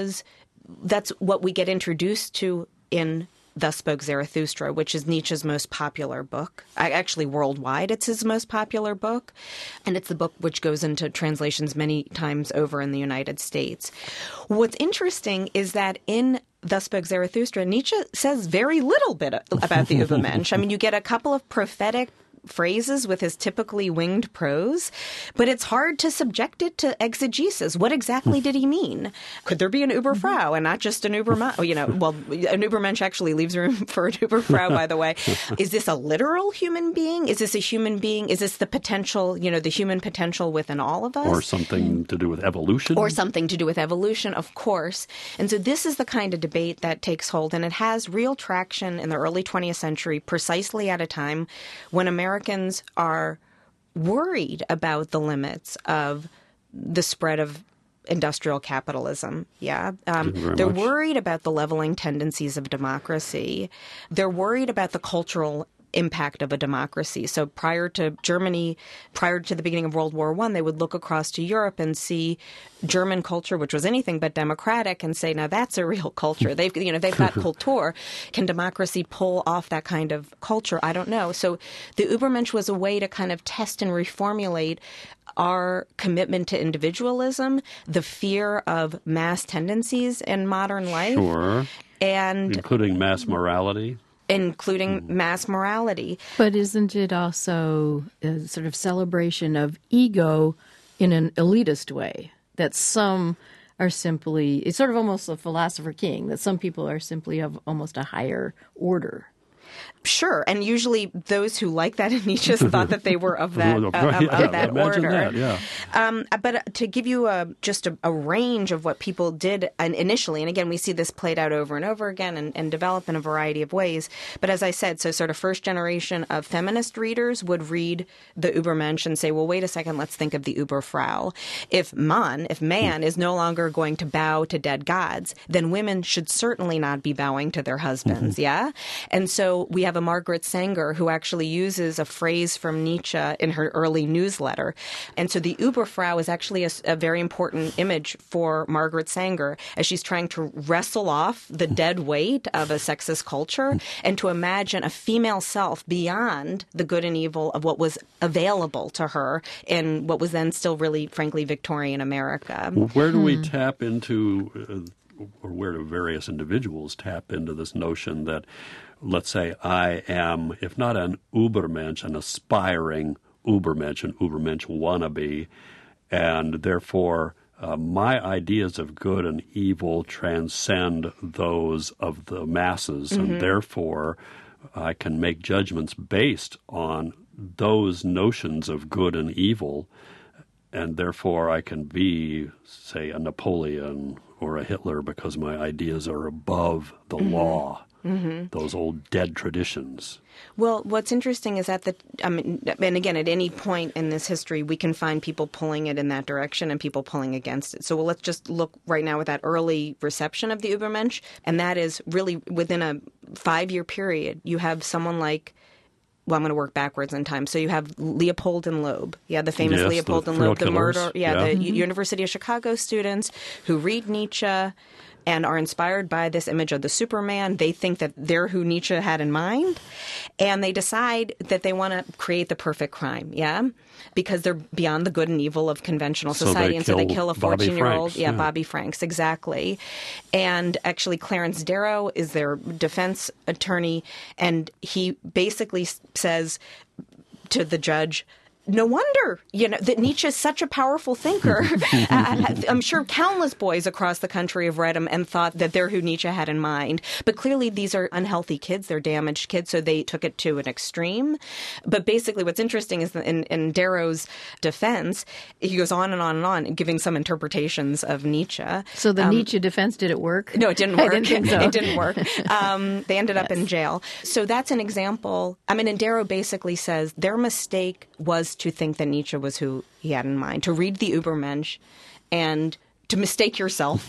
that's what we get introduced to in Thus Spoke Zarathustra, which is Nietzsche's most popular book. Actually, worldwide, it's his most popular book. And it's the book which goes into translations many times over in the United States. What's interesting is that in Thus Spoke Zarathustra, Nietzsche says very little bit about the Übermensch. I mean, you get a couple of prophetic phrases with his typically winged prose, but it's hard to subject it to exegesis. What exactly did he mean? Could there be an Uberfrau and not just an Uberman? An Übermensch actually leaves room for an Uberfrau, by the way. Is this a literal human being? Is this a human being? Is this the potential, the human potential within all of us? Or something to do with evolution? Or something to do with evolution, of course. And so this is the kind of debate that takes hold, and it has real traction in the early 20th century, precisely at a time when Americans are worried about the limits of the spread of industrial capitalism. They're worried about the leveling tendencies of democracy. They're worried about the cultural impact of a democracy. So prior to Germany, prior to the beginning of World War I, they would look across to Europe and see German culture, which was anything but democratic, and say, now that's a real culture. They've got Kultur. Can democracy pull off that kind of culture? I don't know. So the Übermensch was a way to kind of test and reformulate our commitment to individualism, the fear of mass tendencies in modern life. Sure. And including mass morality. Mass morality. But isn't it also a sort of celebration of ego in an elitist way? That some are simply, it's sort of almost a philosopher king, that some people are simply of almost a higher order. Sure, and usually those who like that in Nietzsche thought that they were of that that order. That, yeah. But to give you just a range of what people did initially, and again, we see this played out over and over again and develop in a variety of ways. But as I said, so sort of first generation of feminist readers would read the Übermensch and say, well, wait a second, let's think of the Uberfrau. If man is no longer going to bow to dead gods, then women should certainly not be bowing to their husbands, yeah? And so we have a Margaret Sanger who actually uses a phrase from Nietzsche in her early newsletter. And so the Uberfrau is actually a very important image for Margaret Sanger as she's trying to wrestle off the dead weight of a sexist culture and to imagine a female self beyond the good and evil of what was available to her in what was then still really, frankly, Victorian America. Where do we tap into or where do various individuals tap into this notion that, let's say, I am, if not an Übermensch, an aspiring Übermensch, an Übermensch wannabe, and therefore my ideas of good and evil transcend those of the masses, and therefore I can make judgments based on those notions of good and evil, and therefore I can be, say, a Napoleon or a Hitler because my ideas are above the law, those old dead traditions. Well, what's interesting is that and again, at any point in this history, we can find people pulling it in that direction and people pulling against it. So let's just look right now at that early reception of the Übermensch, and that is really within a 5-year period, you have someone like, well, I'm going to work backwards in time. So you have Leopold and Loeb. Yeah, the famous Leopold and Loeb, the murder. The University of Chicago students who read Nietzsche and are inspired by this image of the Superman. They think that they're who Nietzsche had in mind. And they decide that they want to create the perfect crime, because they're beyond the good and evil of conventional society. So they kill a 14-year-old. Bobby Franks, exactly. And actually, Clarence Darrow is their defense attorney. And he basically says to the judge, no wonder, that Nietzsche is such a powerful thinker. I'm sure countless boys across the country have read him and thought that they're who Nietzsche had in mind. But clearly these are unhealthy kids. They're damaged kids, so they took it to an extreme. But basically what's interesting is that in Darrow's defense, he goes on and on and on, giving some interpretations of Nietzsche. So the Nietzsche defense, did it work? No, it didn't work. I didn't think so. It didn't work. They ended up in jail. So that's an example. And Darrow basically says their mistake was to think that Nietzsche was who he had in mind, to read the Übermensch and to mistake yourself,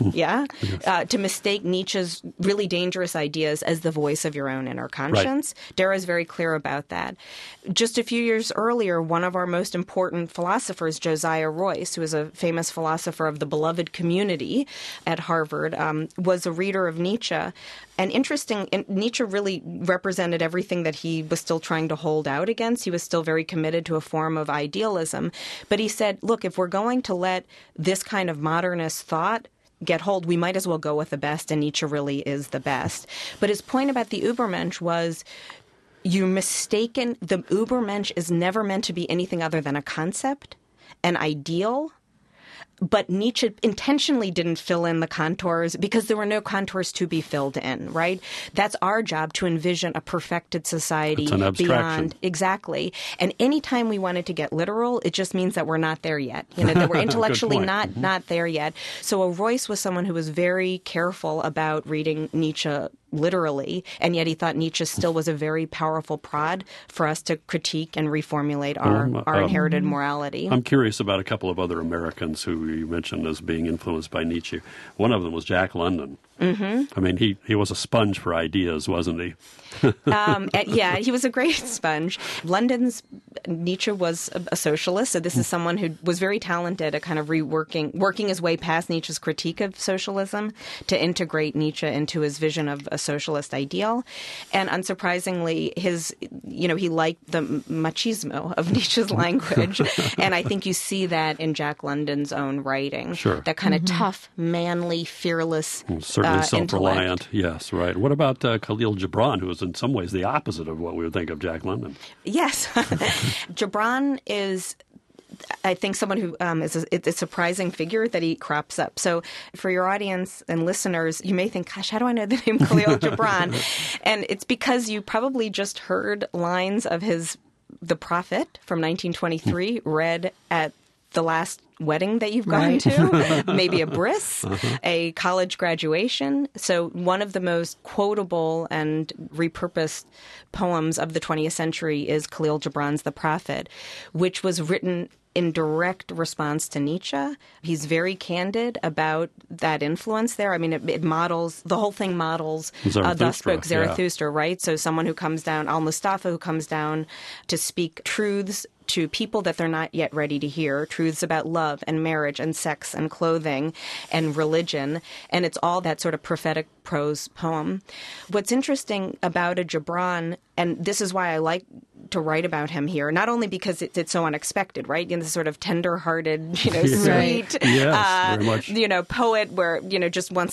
to mistake Nietzsche's really dangerous ideas as the voice of your own inner conscience. Right. Darrow is very clear about that. Just a few years earlier, one of our most important philosophers, Josiah Royce, who is a famous philosopher of the beloved community at Harvard, was a reader of Nietzsche. And Nietzsche really represented everything that he was still trying to hold out against. He was still very committed to a form of idealism. But he said, look, if we're going to let this kind of modernist thought get hold, we might as well go with the best, and Nietzsche really is the best. But his point about the Übermensch was, you're mistaken. The Übermensch is never meant to be anything other than a concept, an ideal. But Nietzsche intentionally didn't fill in the contours because there were no contours to be filled in, right? That's our job, to envision a perfected society beyond. Exactly. And anytime we wanted to get literal, it just means that we're not there yet. That we're intellectually not there yet. So Royce was someone who was very careful about reading Nietzsche literally, and yet he thought Nietzsche still was a very powerful prod for us to critique and reformulate our inherited morality. I'm curious about a couple of other Americans who you mentioned as being influenced by Nietzsche. One of them was Jack London. He was a sponge for ideas, wasn't he? He was a great sponge. Nietzsche was a socialist, so this is someone who was very talented at kind of working his way past Nietzsche's critique of socialism to integrate Nietzsche into his vision of a socialist ideal. And unsurprisingly, he liked the machismo of Nietzsche's language. And I think you see that in Jack London's own writing. Sure. That kind of tough, manly, fearless certainly self-reliant, yes, right. What about Khalil Gibran, who is in some ways the opposite of what we would think of Jack London? Yes. Gibran is, I think, someone who is a surprising figure that he crops up. So for your audience and listeners, you may think, gosh, how do I know the name Khalil Gibran? And it's because you probably just heard lines of The Prophet from 1923 read at the last wedding that you've gone to, maybe a bris, a college graduation. So one of the most quotable and repurposed poems of the 20th century is Khalil Gibran's The Prophet, which was written in direct response to Nietzsche. He's very candid about that influence there. It models, the whole thing models Thus Spoke Zarathustra, right? So someone who comes down, Al-Mustafa, who comes down to speak truths to people that they're not yet ready to hear, truths about love and marriage and sex and clothing and religion. And it's all that sort of prophetic prose poem. What's interesting about a Gibran, and this is why I like to write about him here, not only because it's so unexpected, right? This sort of tender-hearted, sweet, yes, very much. poet where, just wants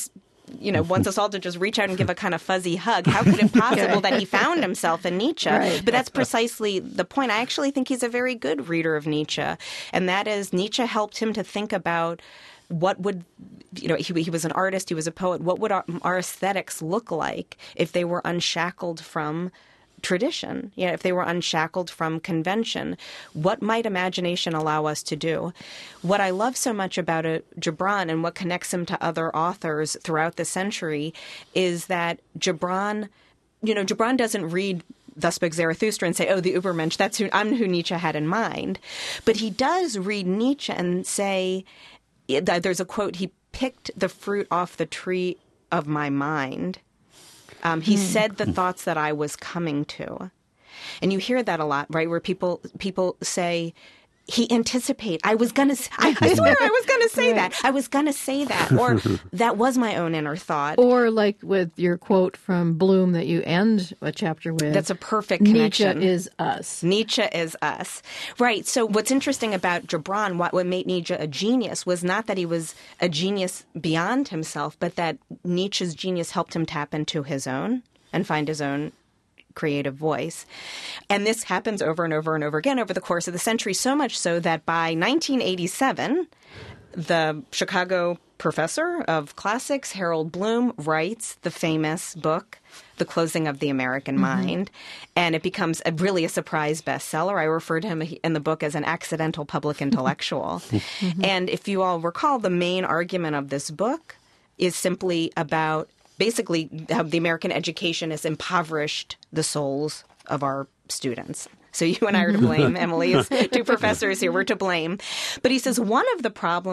wants us all to just reach out and give a kind of fuzzy hug. How could it possible that he found himself in Nietzsche? Right. But that's precisely the point. I actually think he's a very good reader of Nietzsche. And that is, Nietzsche helped him to think about what would, he was an artist, he was a poet. What would our aesthetics look like if they were unshackled from tradition, if they were unshackled from convention? What might imagination allow us to do? What I love so much about Gibran and what connects him to other authors throughout the century is that Gibran doesn't read Thus Spoke Zarathustra and say, oh, the Übermensch, I'm who Nietzsche had in mind. But he does read Nietzsche and say, there's a quote, he picked the fruit off the tree of my mind. He said the thoughts that I was coming to. And you hear that a lot, right? Where people say, he anticipate. I swear I was going to say that. I was going to say that. Or that was my own inner thought. Or like with your quote from Bloom that you end a chapter with. That's a perfect connection. Nietzsche is us. Nietzsche is us. Right. So what's interesting about Gibran, what made Nietzsche a genius, was not that he was a genius beyond himself, but that Nietzsche's genius helped him tap into his own and find his own creative voice. And this happens over and over and over again over the course of the century, so much so that by 1987, the Chicago professor of classics, Harold Bloom, writes the famous book, The Closing of the American Mind, and it becomes really a surprise bestseller. I refer to him in the book as an accidental public intellectual. And if you all recall, the main argument of this book is simply about basically how the American education has impoverished the souls of our students. So you and I are to blame, Emily, as two professors here. We're to blame. But he says one of the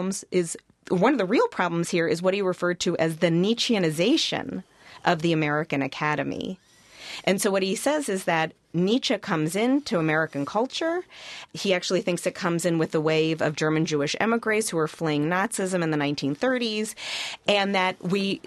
real problems here is what he referred to as the Nietzscheanization of the American academy. And so what he says is that Nietzsche comes into American culture. He actually thinks it comes in with the wave of German Jewish emigres who were fleeing Nazism in the 1930s, and that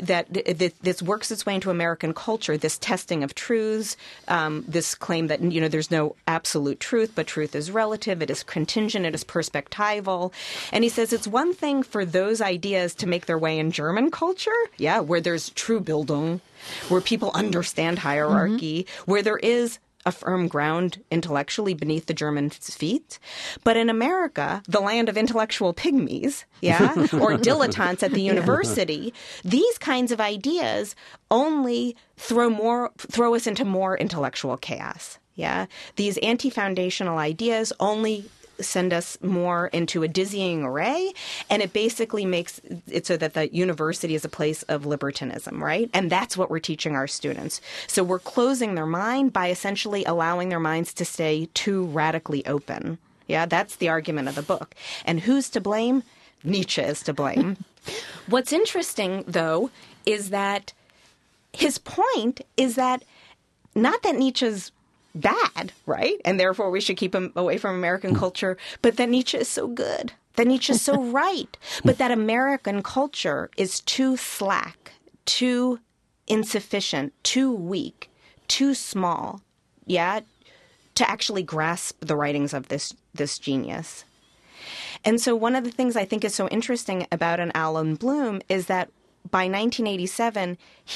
this works its way into American culture, this testing of truths, this claim that, there's no absolute truth, but truth is relative, it is contingent, it is perspectival. And he says it's one thing for those ideas to make their way in German culture, where there's true Bildung, where people understand hierarchy, where there is a firm ground intellectually beneath the Germans' feet. But in America, the land of intellectual pygmies, or dilettantes at the university, these kinds of ideas only throw us into more intellectual chaos. These anti-foundational ideas only send us more into a dizzying array, and it basically makes it so that the university is a place of libertinism, right? And that's what we're teaching our students. So we're closing their mind by essentially allowing their minds to stay too radically open. That's the argument of the book. And who's to blame? Nietzsche is to blame. What's interesting, though, is that his point is that not that Nietzsche's bad, right? And therefore we should keep him away from American culture, but that Nietzsche is so good, that Nietzsche is so right, but that American culture is too slack, too insufficient, too weak, too small, to actually grasp the writings of this genius. And so one of the things I think is so interesting about an Alan Bloom is that by 1987,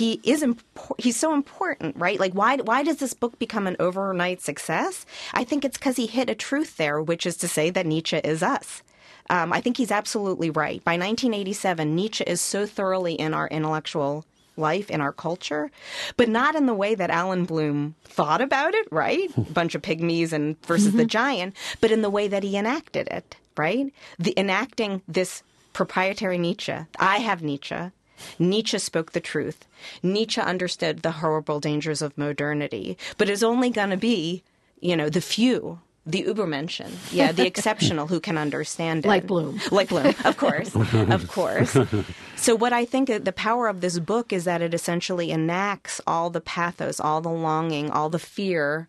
he's so important, right? Like, why does this book become an overnight success? I think it's because he hit a truth there, which is to say that Nietzsche is us. I think he's absolutely right. By 1987, Nietzsche is so thoroughly in our intellectual life, in our culture, but not in the way that Alan Bloom thought about it, right? A bunch of pygmies versus the giant, but in the way that he enacted it, right? Enacting this proprietary Nietzsche. I have Nietzsche. Nietzsche spoke the truth. Nietzsche understood the horrible dangers of modernity, but it's only going to be, the few, the Übermenschen, the exceptional who can understand it. Like Bloom. Like Bloom, of course, of course. So what I think the power of this book is that it essentially enacts all the pathos, all the longing, all the fear,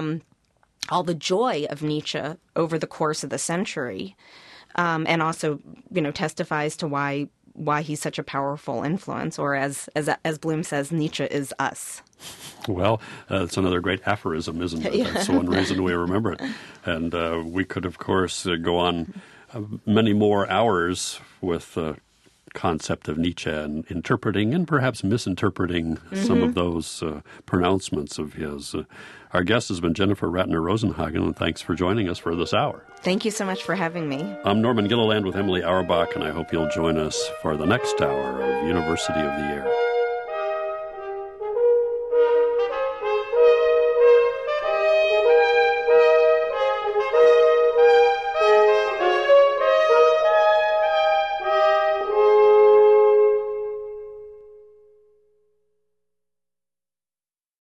all the joy of Nietzsche over the course of the century, and also, testifies to why he's such a powerful influence, or as Bloom says, Nietzsche is us. Well, it's another great aphorism, isn't it? That's one reason we remember it. And we could, of course, go on many more hours with concept of Nietzsche and interpreting and perhaps misinterpreting some of those pronouncements of his. Our guest has been Jennifer Ratner Rosenhagen, and thanks for joining us for this hour. Thank you so much for having me. I'm Norman Gilliland with Emily Auerbach, and I hope you'll join us for the next hour of University of the Air.